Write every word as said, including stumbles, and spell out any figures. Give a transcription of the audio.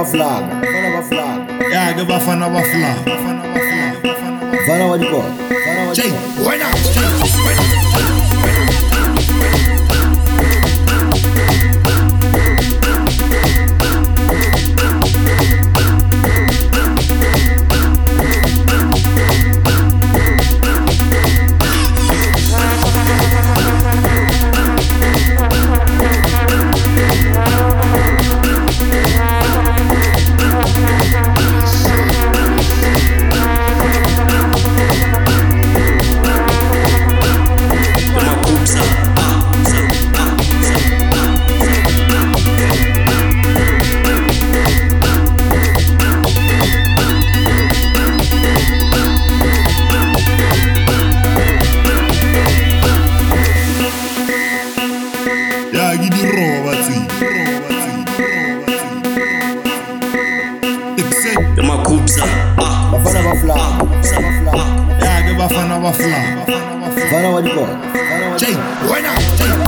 ba flag, bafana ba flag. Ya ke bafana ba flag. Bafana wa dikolo, bafana wa Jay, dikolo. wena, Jay, wena. Ya ke di roba tsi, roba tsi, roba tsi. Makubza, Bafana ba flag, bafana ba flag. Ya ke bafana ba flag. Bafana wa dikolo, bafana wa Jay, dikolo. wena, Jay.